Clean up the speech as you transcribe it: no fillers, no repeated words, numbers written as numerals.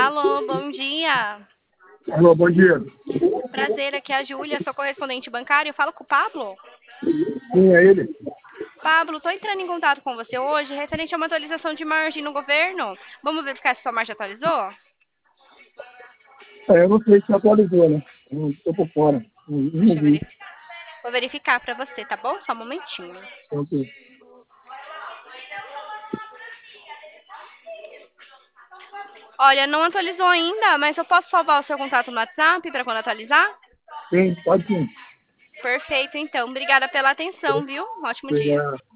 Alô, bom dia. Alô, bom dia. Prazer, aqui é a Júlia, sou correspondente bancário. Fala com o Pablo. Sim, é ele. Pablo, estou entrando em contato com você hoje referente a uma atualização de margem no governo. Vamos verificar se sua margem atualizou? Eu não sei se atualizou, né? Eu estou por fora. Não Deixa eu vi. verificar. Vou verificar para você, tá bom? Só um momentinho. Ok. Olha, não atualizou ainda, mas eu posso salvar o seu contato no WhatsApp para quando atualizar? Sim, pode sim. Perfeito, então. Obrigada pela atenção, viu? Um ótimo dia. Obrigado.